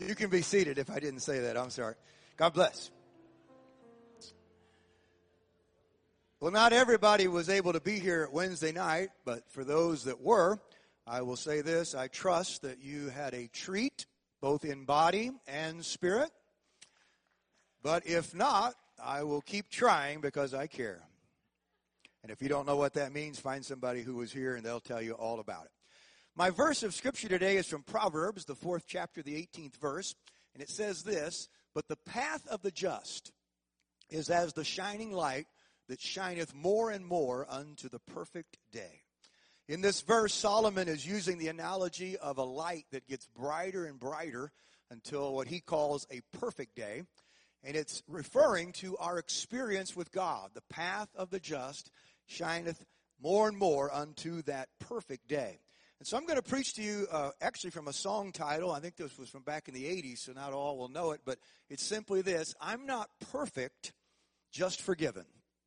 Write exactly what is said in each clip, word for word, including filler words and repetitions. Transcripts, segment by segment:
You can be seated if I didn't say that. I'm sorry. God bless. Well, not everybody was able to be here Wednesday night, but for those that were, I will say this. I trust that you had a treat, both in body and spirit. But if not, I will keep trying because I care. And if you don't know what that means, find somebody who was here and they'll tell you all about it. My verse of scripture today is from Proverbs, the fourth chapter, the eighteenth verse. And it says this, "But the path of the just is as the shining light that shineth more and more unto the perfect day." In this verse, Solomon is using the analogy of a light that gets brighter and brighter until what he calls a perfect day. And it's referring to our experience with God. The path of the just shineth more and more unto that perfect day. And so I'm going to preach to you uh, actually from a song title. I think this was from back in the eighties, so not all will know it. But it's simply this: I'm not perfect, just forgiven.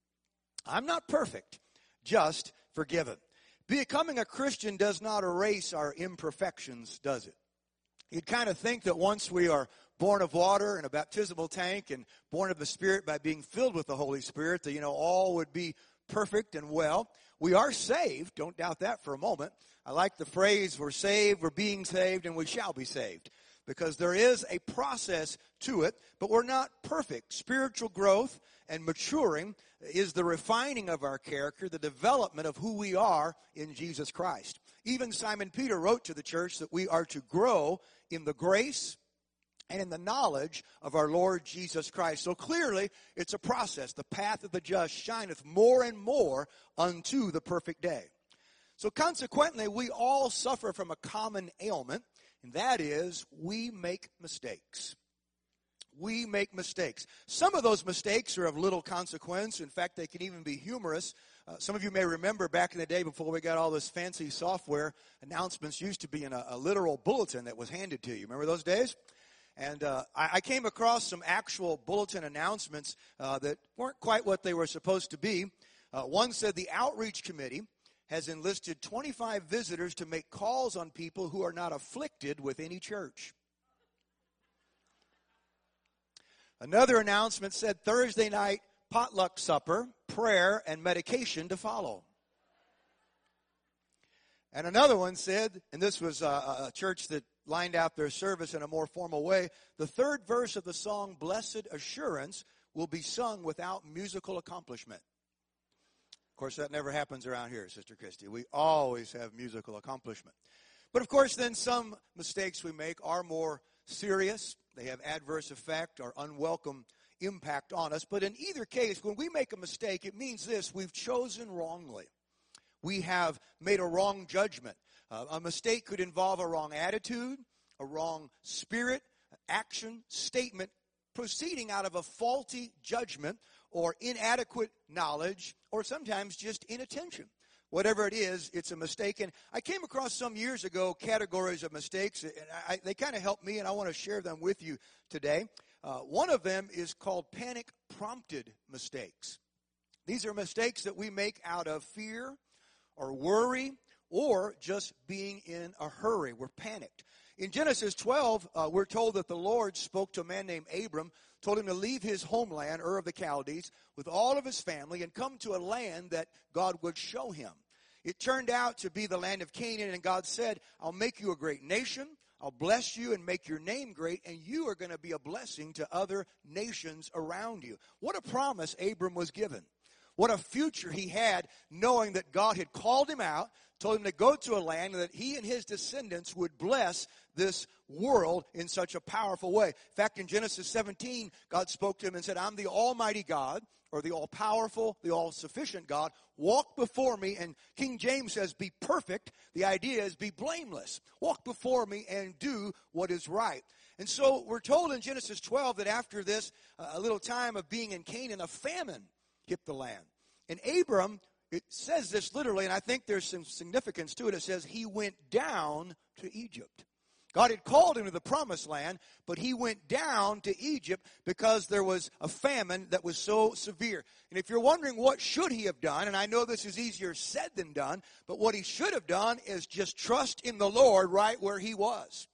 I'm not perfect, just forgiven. Becoming a Christian does not erase our imperfections, does it? You'd kind of think that once we are born of water in a baptismal tank and born of the Spirit by being filled with the Holy Spirit, that, you know, all would be perfect and well. We are saved. Don't doubt that for a moment. I like the phrase, we're saved, we're being saved, and we shall be saved. Because there is a process to it, but we're not perfect. Spiritual growth and maturing is the refining of our character, the development of who we are in Jesus Christ. Even Simon Peter wrote to the church that we are to grow in the grace and in the knowledge of our Lord Jesus Christ. So clearly, it's a process. The path of the just shineth more and more unto the perfect day. So consequently, we all suffer from a common ailment, and that is we make mistakes. We make mistakes. Some of those mistakes are of little consequence. In fact, they can even be humorous. Uh, some of you may remember back in the day before we got all this fancy software, announcements used to be in a, a literal bulletin that was handed to you. Remember those days? And uh, I, I came across some actual bulletin announcements uh, that weren't quite what they were supposed to be. Uh, one said the outreach committee has enlisted twenty-five visitors to make calls on people who are not afflicted with any church. Another announcement said Thursday night potluck supper, prayer, and medication to follow. And another one said, and this was a, a church that lined out their service in a more formal way, the third verse of the song, Blessed Assurance, will be sung without musical accompaniment. Of course, that never happens around here, Sister Christy. We always have musical accompaniment. But of course, then some mistakes we make are more serious. They have adverse effect or unwelcome impact on us. But in either case, when we make a mistake, it means this: we've chosen wrongly. We have made a wrong judgment. Uh, a mistake could involve a wrong attitude, a wrong spirit, action, statement, proceeding out of a faulty judgment or inadequate knowledge, or sometimes just inattention. Whatever it is, it's a mistake. And I came across some years ago categories of mistakes, and I, they kind of helped me, and I want to share them with you today. Uh, one of them is called panic-prompted mistakes. These are mistakes that we make out of fear or worry or just being in a hurry. We're panicked. In Genesis twelve, uh, we're told that the Lord spoke to a man named Abram, told him to leave his homeland, Ur of the Chaldees, with all of his family and come to a land that God would show him. It turned out to be the land of Canaan, and God said, I'll make you a great nation, I'll bless you and make your name great, and you are going to be a blessing to other nations around you. What a promise Abram was given. What a future he had, knowing that God had called him out, told him to go to a land that he and his descendants would bless this world in such a powerful way. In fact, in Genesis seventeen, God spoke to him and said, I'm the Almighty God, or the all-powerful, the all-sufficient God. Walk before me, and King James says, be perfect. The idea is be blameless. Walk before me and do what is right. And so we're told in Genesis twelve that after this, uh, a little time of being in Canaan, a famine hit the land. And Abram, it says this literally, and I think there's some significance to it. It says he went down to Egypt. God had called him to the promised land, but he went down to Egypt because there was a famine that was so severe. And if you're wondering what should he have done, and I know this is easier said than done, but what he should have done is just trust in the Lord right where he was.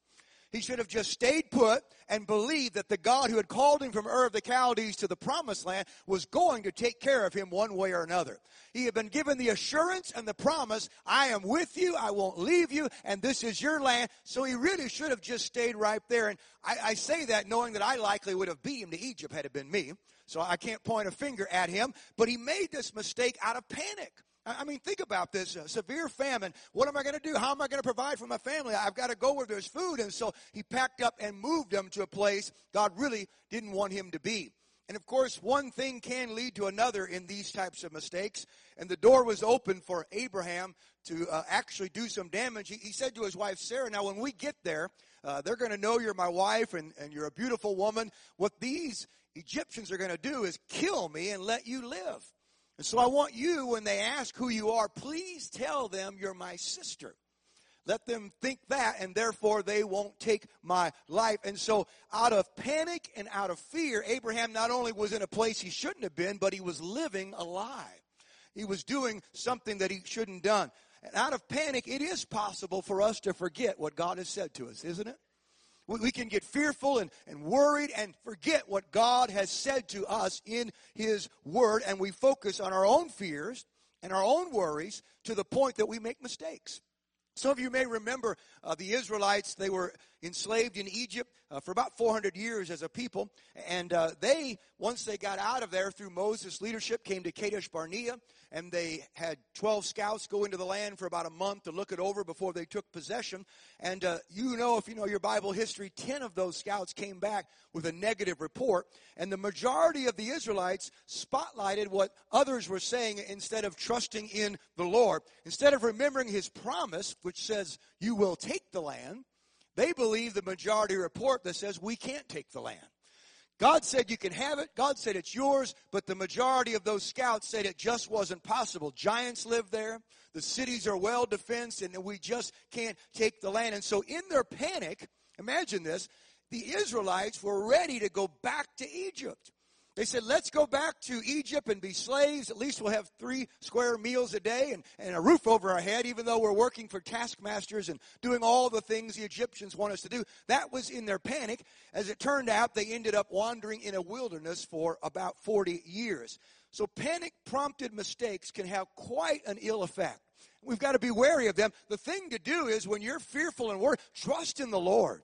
He should have just stayed put and believed that the God who had called him from Ur of the Chaldees to the promised land was going to take care of him one way or another. He had been given the assurance and the promise, I am with you, I won't leave you, and this is your land. So he really should have just stayed right there. And I, I say that knowing that I likely would have beat him to Egypt had it been me. So I can't point a finger at him. But he made this mistake out of panic. I mean, think about this. Uh, severe famine. What am I going to do? How am I going to provide for my family? I've got to go where there's food. And so he packed up and moved him to a place God really didn't want him to be. And, of course, one thing can lead to another in these types of mistakes. And the door was open for Abraham to uh, actually do some damage. He, he said to his wife, Sarah, now when we get there, uh, they're going to know you're my wife and, and you're a beautiful woman. What these Egyptians are going to do is kill me and let you live. And so I want you, when they ask who you are, please tell them you're my sister. Let them think that, and therefore they won't take my life. And so out of panic and out of fear, Abraham not only was in a place he shouldn't have been, but he was living a lie. He was doing something that he shouldn't have done. And out of panic, it is possible for us to forget what God has said to us, isn't it? We can get fearful and, and worried and forget what God has said to us in His Word, and we focus on our own fears and our own worries to the point that we make mistakes. Some of you may remember uh, the Israelites. They were enslaved in Egypt uh, for about four hundred years as a people. And uh, they, once they got out of there through Moses' leadership, came to Kadesh Barnea. And they had twelve scouts go into the land for about a month to look it over before they took possession. And uh, you know, if you know your Bible history, ten of those scouts came back with a negative report. And the majority of the Israelites spotlighted what others were saying instead of trusting in the Lord. Instead of remembering His promise, which says you will take the land, they believe the majority report that says we can't take the land. God said you can have it. God said it's yours. But the majority of those scouts said it just wasn't possible. Giants live there. The cities are well defensed, and we just can't take the land. And so in their panic, imagine this, the Israelites were ready to go back to Egypt. They said, let's go back to Egypt and be slaves. At least we'll have three square meals a day and, and a roof over our head, even though we're working for taskmasters and doing all the things the Egyptians want us to do. That was in their panic. As it turned out, they ended up wandering in a wilderness for about forty years. So panic-prompted mistakes can have quite an ill effect. We've got to be wary of them. The thing to do is when you're fearful and worried, trust in the Lord.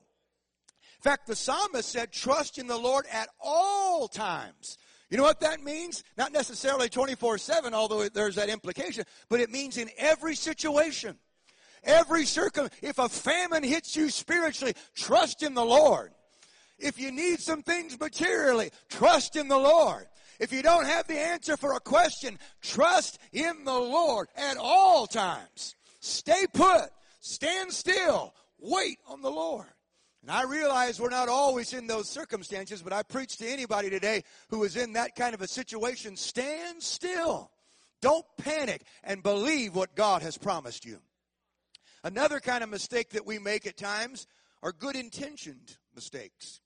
In fact, the psalmist said, trust in the Lord at all times. You know what that means? Not necessarily twenty-four seven, although there's that implication, but it means in every situation, every circum. If a famine hits you spiritually, trust in the Lord. If you need some things materially, trust in the Lord. If you don't have the answer for a question, trust in the Lord at all times. Stay put. Stand still. Wait on the Lord. And I realize we're not always in those circumstances, but I preach to anybody today who is in that kind of a situation. Stand still. Don't panic and believe what God has promised you. Another kind of mistake that we make at times are good-intentioned mistakes.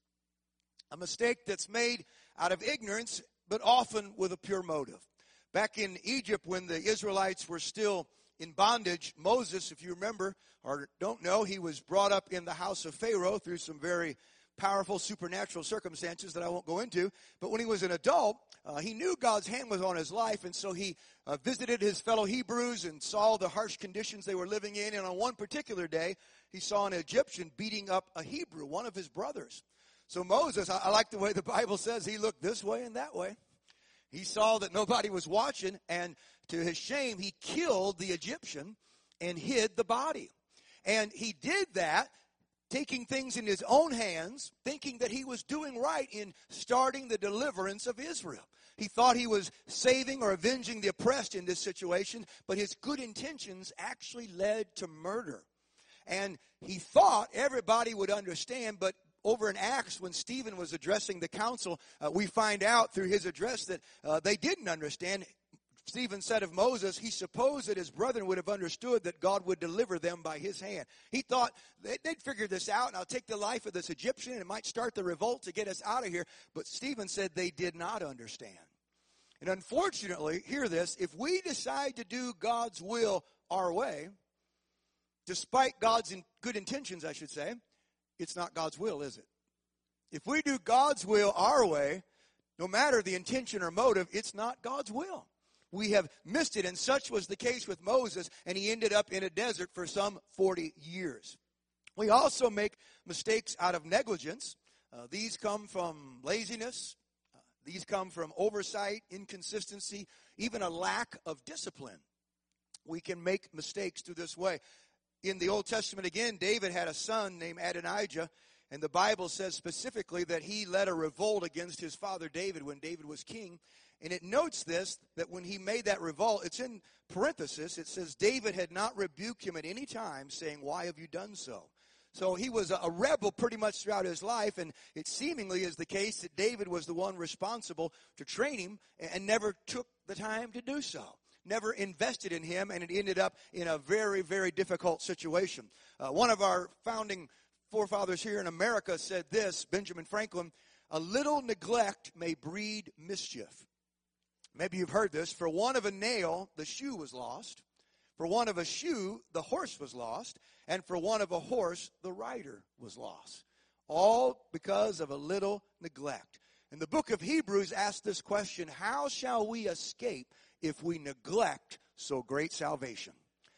A mistake that's made out of ignorance, but often with a pure motive. Back in Egypt, when the Israelites were still in bondage, Moses, if you remember or don't know, he was brought up in the house of Pharaoh through some very powerful supernatural circumstances that I won't go into. But when he was an adult, uh, he knew God's hand was on his life, and so he uh, visited his fellow Hebrews and saw the harsh conditions they were living in. And on one particular day, he saw an Egyptian beating up a Hebrew, one of his brothers. So Moses, I, I like the way the Bible says, he looked this way and that way. He saw that nobody was watching, and to his shame, he killed the Egyptian and hid the body. And he did that, taking things in his own hands, thinking that he was doing right in starting the deliverance of Israel. He thought he was saving or avenging the oppressed in this situation, but his good intentions actually led to murder. And he thought everybody would understand, but over in Acts, when Stephen was addressing the council, uh, we find out through his address that uh, they didn't understand. Stephen said of Moses, he supposed that his brethren would have understood that God would deliver them by his hand. He thought they'd figure this out, and I'll take the life of this Egyptian, and it might start the revolt to get us out of here. But Stephen said they did not understand. And unfortunately, hear this, if we decide to do God's will our way, despite God's in good intentions, I should say, it's not God's will, is it? If we do God's will our way, no matter the intention or motive, it's not God's will. We have missed it, and such was the case with Moses, and he ended up in a desert for some forty years. We also make mistakes out of negligence. Uh, these come from laziness. Uh, these come from oversight, inconsistency, even a lack of discipline. We can make mistakes through this way. In the Old Testament, again, David had a son named Adonijah, and the Bible says specifically that he led a revolt against his father David when David was king. And it notes this, that when he made that revolt, it's in parenthesis, it says David had not rebuked him at any time, saying, "Why have you done so?" So he was a rebel pretty much throughout his life, and it seemingly is the case that David was the one responsible to train him and never took the time to do so. Never invested in him, and it ended up in a very, very difficult situation. Uh, one of our founding forefathers here in America said this, Benjamin Franklin, "A little neglect may breed mischief." Maybe you've heard this. For want of a nail, the shoe was lost. For want of a shoe, the horse was lost. And for want of a horse, the rider was lost. All because of a little neglect. And the book of Hebrews asks this question, how shall we escape if we neglect so great salvation?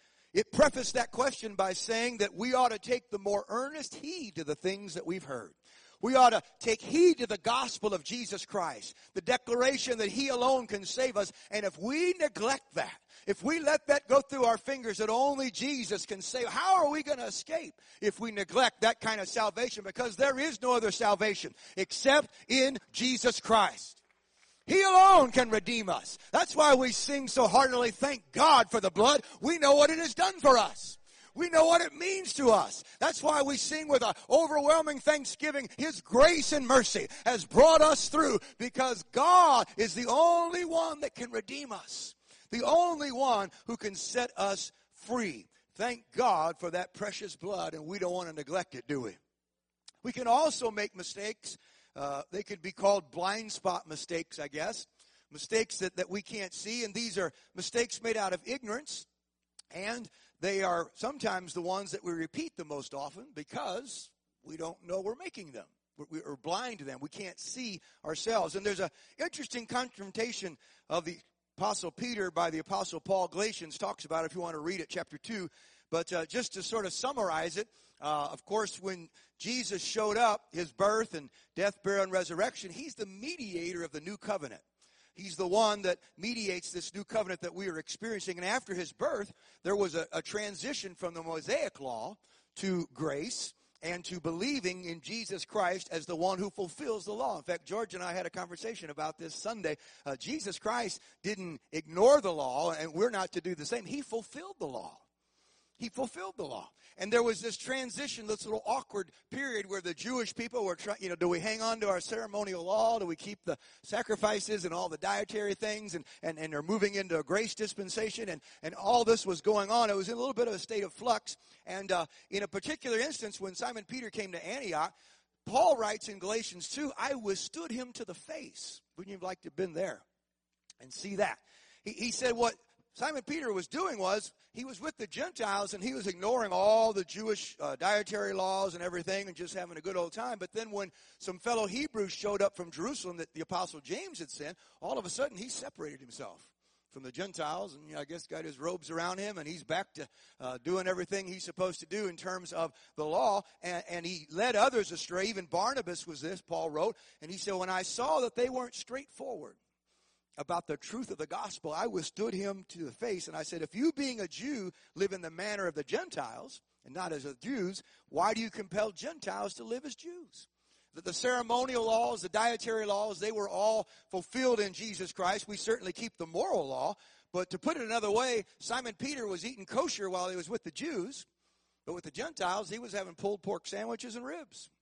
It prefaced that question by saying that we ought to take the more earnest heed to the things that we've heard. We ought to take heed to the gospel of Jesus Christ, the declaration that he alone can save us. And if we neglect that, if we let that go through our fingers that only Jesus can save, how are we going to escape if we neglect that kind of salvation? Because there is no other salvation except in Jesus Christ. He alone can redeem us. That's why we sing so heartily, "Thank God for the blood." We know what it has done for us. We know what it means to us. That's why we sing with an overwhelming thanksgiving. His grace and mercy has brought us through, because God is the only one that can redeem us. The only one who can set us free. Thank God for that precious blood, and we don't want to neglect it, do we? We can also make mistakes. Uh, they could be called blind spot mistakes, I guess. Mistakes that, that we can't see, and these are mistakes made out of ignorance. And they are sometimes the ones that we repeat the most often because we don't know we're making them. We're blind to them. We can't see ourselves. And there's an interesting confrontation of the Apostle Peter by the Apostle Paul. Galatians talks about it if you want to read it, chapter two. But uh, just to sort of summarize it, uh, of course, when Jesus showed up, his birth and death, burial, and resurrection, he's the mediator of the new covenant. He's the one that mediates this new covenant that we are experiencing. And after his birth, there was a, a transition from the Mosaic law to grace and to believing in Jesus Christ as the one who fulfills the law. In fact, George and I had a conversation about this Sunday. Uh, Jesus Christ didn't ignore the law, and we're not to do the same. He fulfilled the law. He fulfilled the law. And there was this transition, this little awkward period where the Jewish people were trying, you know, do we hang on to our ceremonial law? Do we keep the sacrifices and all the dietary things? And, and, and they're moving into a grace dispensation. And, and all this was going on. It was in a little bit of a state of flux. And uh, in a particular instance, when Simon Peter came to Antioch, Paul writes in Galatians two, I withstood him to the face. Wouldn't you have liked to have been there and see that? He, he said what Simon Peter was doing was he was with the Gentiles and he was ignoring all the Jewish uh, dietary laws and everything and just having a good old time. But then when some fellow Hebrews showed up from Jerusalem that the Apostle James had sent, all of a sudden he separated himself from the Gentiles and, you know, I guess got his robes around him and he's back to uh, doing everything he's supposed to do in terms of the law. And, and he led others astray. Even Barnabas was this, Paul wrote. And he said, when I saw that they weren't straightforward about the truth of the gospel, I withstood him to the face. And I said, if you being a Jew live in the manner of the Gentiles and not as the Jews, why do you compel Gentiles to live as Jews? That the ceremonial laws, the dietary laws, they were all fulfilled in Jesus Christ. We certainly keep the moral law. But to put it another way, Simon Peter was eating kosher while he was with the Jews. But with the Gentiles, he was having pulled pork sandwiches and ribs.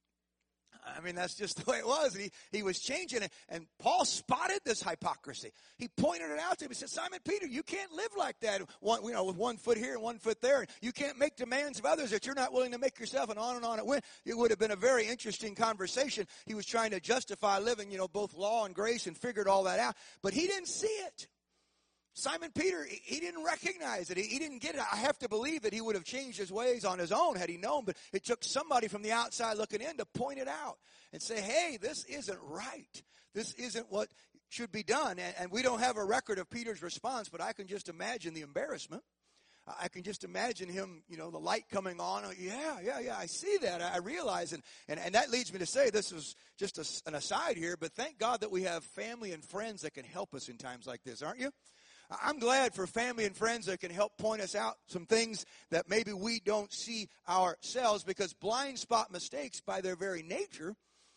I mean, that's just the way it was. He, he was changing it. And Paul spotted this hypocrisy. He pointed it out to him. He said, Simon Peter, you can't live like that, one, you know, with one foot here and one foot there. You can't make demands of others that you're not willing to make yourself, and on and on it went. It would have been a very interesting conversation. He was trying to justify living, you know, both law and grace and figured all that out. But he didn't see it. Simon Peter, he didn't recognize it. He didn't get it. I have to believe that he would have changed his ways on his own had he known, but it took somebody from the outside looking in to point it out and say, hey, this isn't right. This isn't what should be done. And, and we don't have a record of Peter's response, but I can just imagine the embarrassment. I can just imagine him, you know, the light coming on. Yeah, yeah, yeah, I see that. I realize. And, and, and that leads me to say, this is just a, an aside here, but thank God that we have family and friends that can help us in times like this, aren't you? I'm glad for family and friends that can help point us out some things that maybe we don't see ourselves, because blind spot mistakes by their very nature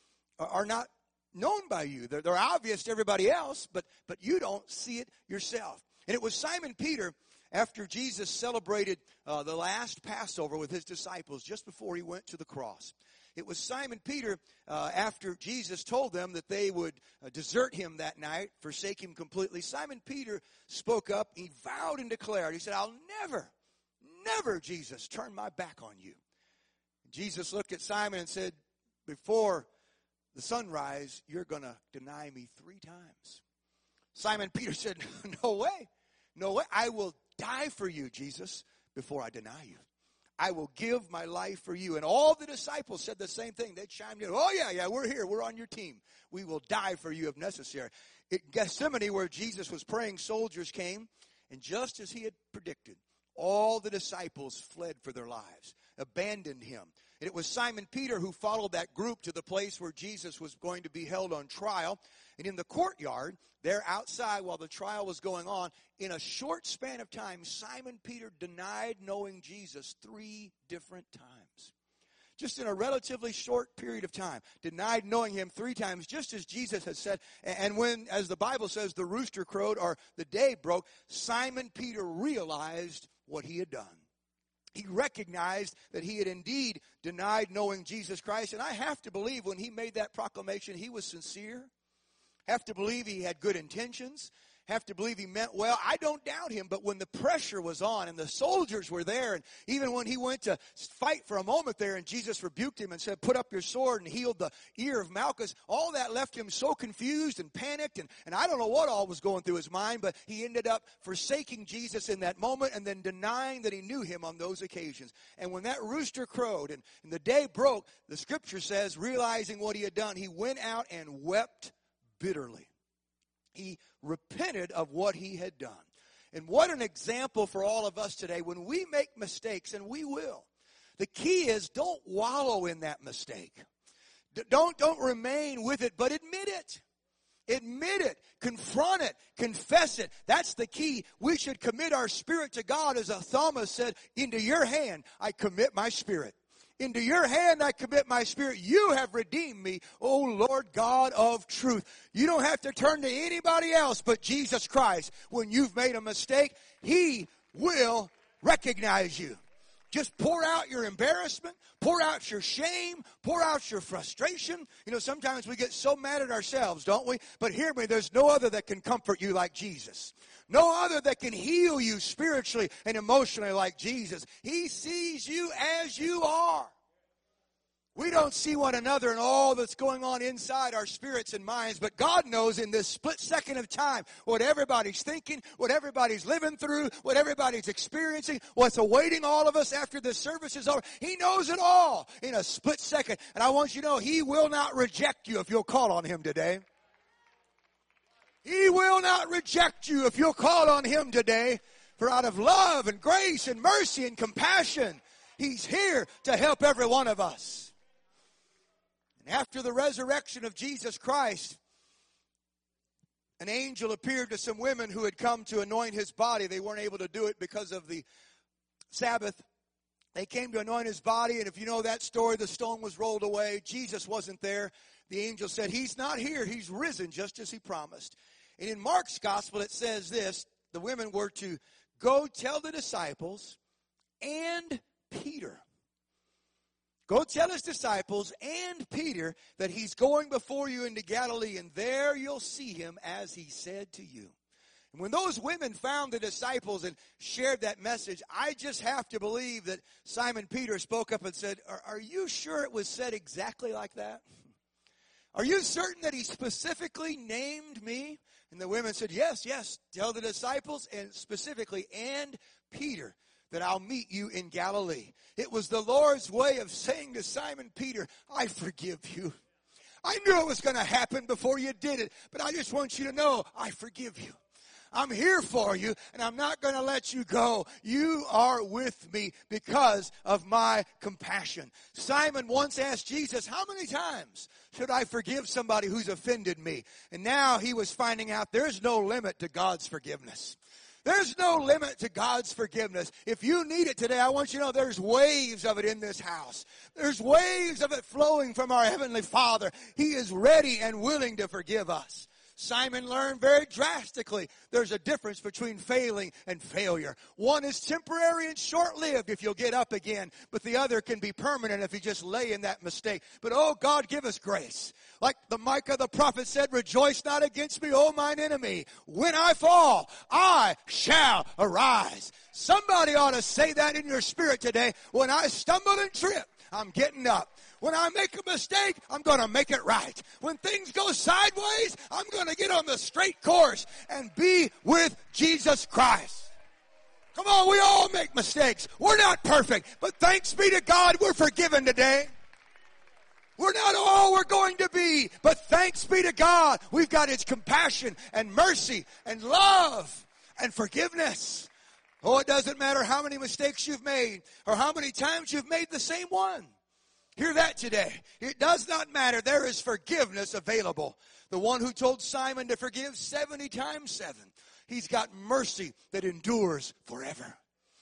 are not known by you. They're, they're obvious to everybody else, but, but you don't see it yourself. And it was Simon Peter, after Jesus celebrated uh, the last Passover with his disciples just before he went to the cross. It was Simon Peter, uh, after Jesus told them that they would uh, desert him that night, forsake him completely. Simon Peter spoke up. He vowed and declared. He said, I'll never, never, Jesus, turn my back on you. Jesus looked at Simon and said, before the sunrise, you're going to deny me three times. Simon Peter said, no way, no way. I will die for you, Jesus, before I deny you. I will give my life for you. And all the disciples said the same thing. They chimed in. Oh, yeah, yeah, we're here. We're on your team. We will die for you if necessary. At Gethsemane, where Jesus was praying, soldiers came. And just as he had predicted, all the disciples fled for their lives, abandoned him. And it was Simon Peter who followed that group to the place where Jesus was going to be held on trial. And in the courtyard, there outside while the trial was going on, in a short span of time, Simon Peter denied knowing Jesus three different times. Just in a relatively short period of time, denied knowing him three times, just as Jesus had said. And when, as the Bible says, the rooster crowed or the day broke, Simon Peter realized what he had done. He recognized that he had indeed denied knowing Jesus Christ. And I have to believe when he made that proclamation, he was sincere. Have to believe he had good intentions. Have to believe he meant well. I don't doubt him, but when the pressure was on and the soldiers were there, and even when he went to fight for a moment there and Jesus rebuked him and said, put up your sword, and healed the ear of Malchus, all that left him so confused and panicked, and, and I don't know what all was going through his mind, but he ended up forsaking Jesus in that moment and then denying that he knew him on those occasions. And when that rooster crowed and, and the day broke, the scripture says, realizing what he had done, he went out and wept bitterly. He repented of what he had done. And what an example for all of us today. When we make mistakes, and we will, the key is don't wallow in that mistake. D- don't, don't remain with it, but admit it. Admit it. Confront it. Confess it. That's the key. We should commit our spirit to God, as a psalmist said, into your hand I commit my spirit. Into your hand I commit my spirit. You have redeemed me, O Lord God of truth. You don't have to turn to anybody else but Jesus Christ. When you've made a mistake, he will recognize you. Just pour out your embarrassment, pour out your shame, pour out your frustration. You know, sometimes we get so mad at ourselves, don't we? But hear me, there's no other that can comfort you like Jesus. No other that can heal you spiritually and emotionally like Jesus. He sees you as you are. We don't see one another and all that's going on inside our spirits and minds, but God knows in this split second of time what everybody's thinking, what everybody's living through, what everybody's experiencing, what's awaiting all of us after this service is over. He knows it all in a split second. And I want you to know he will not reject you if you'll call on him today. He will not reject you if you'll call on him today. For out of love and grace and mercy and compassion, he's here to help every one of us. And after the resurrection of Jesus Christ, an angel appeared to some women who had come to anoint his body. They weren't able to do it because of the Sabbath. They came to anoint his body, and if you know that story, the stone was rolled away. Jesus wasn't there. The angel said, he's not here. He's risen just as he promised. And in Mark's gospel, it says this: the women were to go tell the disciples and Peter. Go tell his disciples and Peter that he's going before you into Galilee, and there you'll see him as he said to you. And when those women found the disciples and shared that message, I just have to believe that Simon Peter spoke up and said, are, are you sure it was said exactly like that? Are you certain that he specifically named me? And the women said, yes, yes. Tell the disciples and specifically and Peter that I'll meet you in Galilee. It was the Lord's way of saying to Simon Peter, I forgive you. I knew it was going to happen before you did it, but I just want you to know I forgive you. I'm here for you, and I'm not going to let you go. You are with me because of my compassion. Simon once asked Jesus, how many times should I forgive somebody who's offended me? And now he was finding out there's no limit to God's forgiveness. There's no limit to God's forgiveness. If you need it today, I want you to know there's waves of it in this house. There's waves of it flowing from our Heavenly Father. He is ready and willing to forgive us. Simon learned very drastically there's a difference between failing and failure. One is temporary and short-lived if you'll get up again, but the other can be permanent if you just lay in that mistake. But oh, God, give us grace. Like the Micah the prophet said, rejoice not against me, O mine enemy. When I fall, I shall arise. Somebody ought to say that in your spirit today. When I stumble and trip, I'm getting up. When I make a mistake, I'm going to make it right. When things go sideways, I'm going to get on the straight course and be with Jesus Christ. Come on, we all make mistakes. We're not perfect, but thanks be to God, we're forgiven today. We're not all we're going to be, but thanks be to God, we've got His compassion and mercy and love and forgiveness. Oh, it doesn't matter how many mistakes you've made or how many times you've made the same one. Hear that today. It does not matter. There is forgiveness available. The one who told Simon to forgive seventy times seven. He's got mercy that endures forever.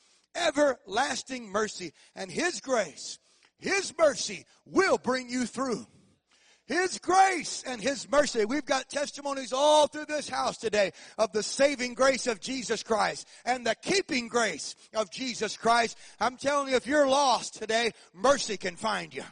Everlasting mercy. And His grace, His mercy will bring you through. His grace and His mercy. We've got testimonies all through this house today of the saving grace of Jesus Christ and the keeping grace of Jesus Christ. I'm telling you, if you're lost today, mercy can find you.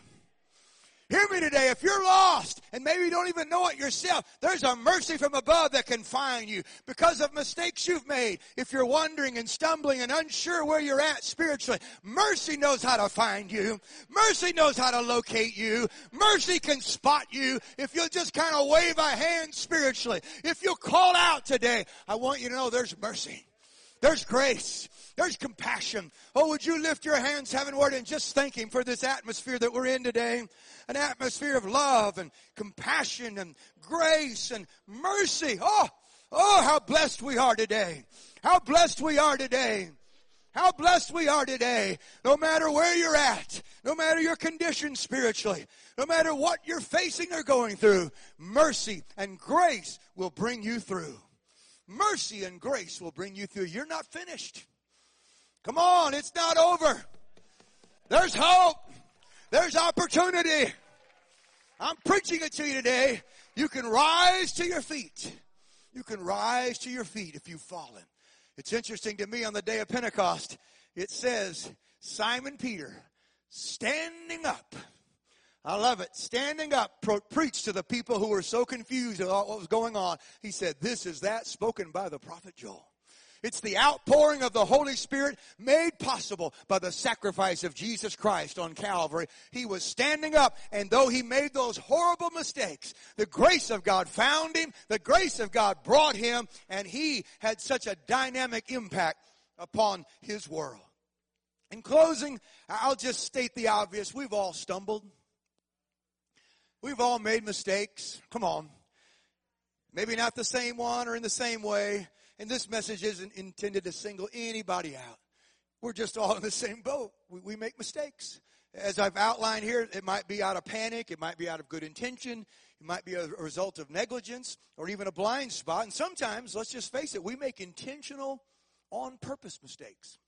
Hear me today. If you're lost and maybe you don't even know it yourself, there's a mercy from above that can find you because of mistakes you've made. If you're wandering and stumbling and unsure where you're at spiritually, mercy knows how to find you. Mercy knows how to locate you. Mercy can spot you if you'll just kind of wave a hand spiritually. If you'll call out today, I want you to know there's mercy. There's grace. There's compassion. Oh, would you lift your hands heavenward and just thank Him for this atmosphere that we're in today? An atmosphere of love and compassion and grace and mercy. Oh, oh, how blessed we are today. How blessed we are today. How blessed we are today. No matter where you're at, no matter your condition spiritually, no matter what you're facing or going through, mercy and grace will bring you through. Mercy and grace will bring you through. You're not finished. Come on, it's not over. There's hope. There's opportunity. I'm preaching it to you today. You can rise to your feet. You can rise to your feet if you've fallen. It's interesting to me on the day of Pentecost, it says, Simon Peter, standing up. I love it. Standing up, pro- preached to the people who were so confused about what was going on. He said, this is that spoken by the prophet Joel. It's the outpouring of the Holy Spirit made possible by the sacrifice of Jesus Christ on Calvary. He was standing up, and though he made those horrible mistakes, the grace of God found him, the grace of God brought him, and he had such a dynamic impact upon his world. In closing, I'll just state the obvious. We've all stumbled. We've all made mistakes. Come on. Maybe not the same one or in the same way. And this message isn't intended to single anybody out. We're just all in the same boat. We, we make mistakes. As I've outlined here, it might be out of panic. It might be out of good intention. It might be a result of negligence or even a blind spot. And sometimes, let's just face it, we make intentional, on-purpose mistakes.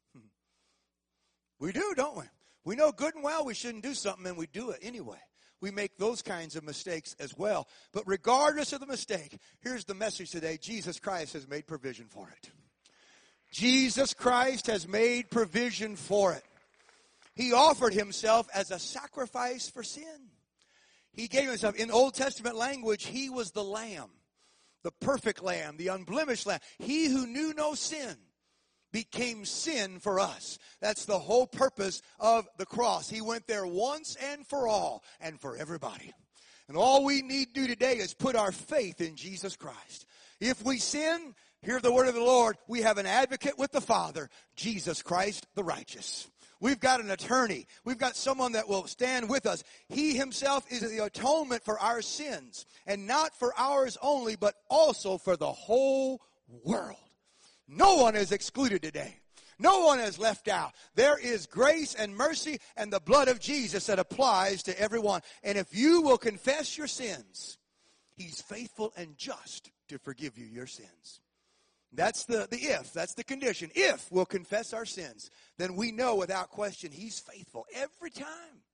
We do, don't we? We know good and well we shouldn't do something, and we do it anyway. We make those kinds of mistakes as well. But regardless of the mistake, here's the message today. Jesus Christ has made provision for it. Jesus Christ has made provision for it. He offered himself as a sacrifice for sin. He gave himself, in Old Testament language, he was the lamb, the perfect lamb, the unblemished lamb. He who knew no sin became sin for us. That's the whole purpose of the cross. He went there once and for all and for everybody. And all we need to do today is put our faith in Jesus Christ. If we sin, hear the word of the Lord, we have an advocate with the Father, Jesus Christ the righteous. We've got an attorney. We've got someone that will stand with us. He himself is the atonement for our sins, and not for ours only, but also for the whole world. No one is excluded today. No one is left out. There is grace and mercy and the blood of Jesus that applies to everyone. And if you will confess your sins, he's faithful and just to forgive you your sins. That's the, the if. That's the condition. If we'll confess our sins, then we know without question he's faithful every time.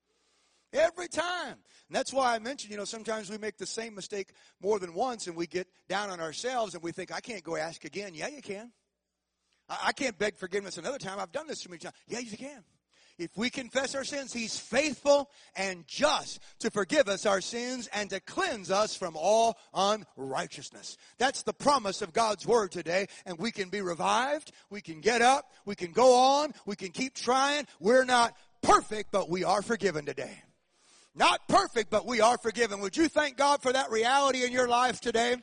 Every time. And that's why I mentioned, you know, sometimes we make the same mistake more than once and we get down on ourselves and we think, I can't go ask again. Yeah, you can. I can't beg forgiveness another time. I've done this too many times. Yeah, you can. If we confess our sins, he's faithful and just to forgive us our sins and to cleanse us from all unrighteousness. That's the promise of God's word today. And we can be revived. We can get up. We can go on. We can keep trying. We're not perfect, but we are forgiven today. Not perfect, but we are forgiven. Would you thank God for that reality in your life today?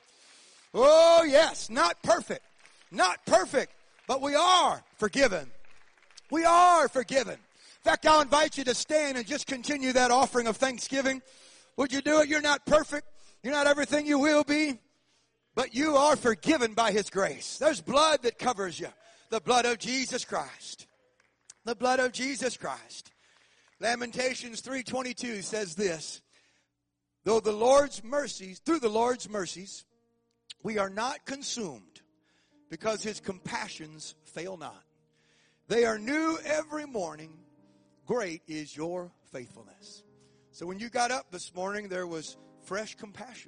Oh, yes. Not perfect. Not perfect. But we are forgiven. We are forgiven. In fact, I'll invite you to stand and just continue that offering of thanksgiving. Would you do it? You're not perfect. You're not everything you will be. But you are forgiven by his grace. There's blood that covers you. The blood of Jesus Christ. The blood of Jesus Christ. Lamentations three twenty-two says this. Though the Lord's mercies, through the Lord's mercies, we are not consumed, because his compassions fail not. They are new every morning. Great is your faithfulness. So when you got up this morning, there was fresh compassion,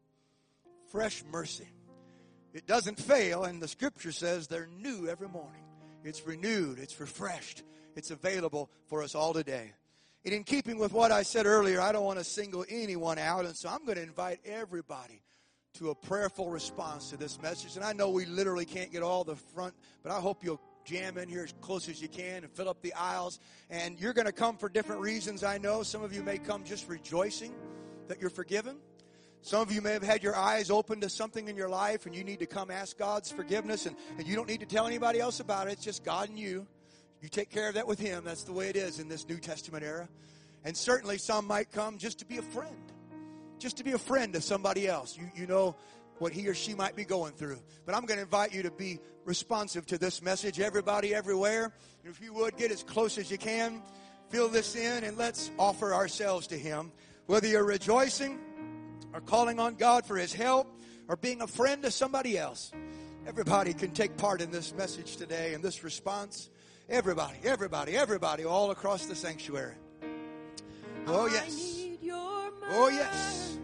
fresh mercy. It doesn't fail, and the scripture says they're new every morning. It's renewed, it's refreshed, it's available for us all today. And in keeping with what I said earlier, I don't want to single anyone out, and so I'm going to invite everybody to a prayerful response to this message. And I know we literally can't get all the front, but I hope you'll jam in here as close as you can and fill up the aisles. And you're going to come for different reasons, I know. Some of you may come just rejoicing that you're forgiven. Some of you may have had your eyes open to something in your life and you need to come ask God's forgiveness. And, and you don't need to tell anybody else about it. It's just God and you. You take care of that with him. That's the way it is in this New Testament era. And certainly some might come just to be a friend. Just to be a friend of somebody else. You, you know what he or she might be going through. But I'm going to invite you to be responsive to this message. Everybody, everywhere. If you would, get as close as you can. Fill this in and let's offer ourselves to him. Whether you're rejoicing or calling on God for his help or being a friend to somebody else. Everybody can take part in this message today and this response. Everybody, everybody, everybody all across the sanctuary. Oh, yes. Oh, yes.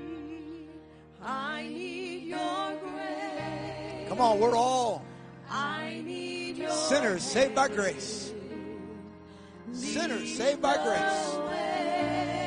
I need your grace. Come on, we're all I need your sinners saved by grace. Sinners saved by grace.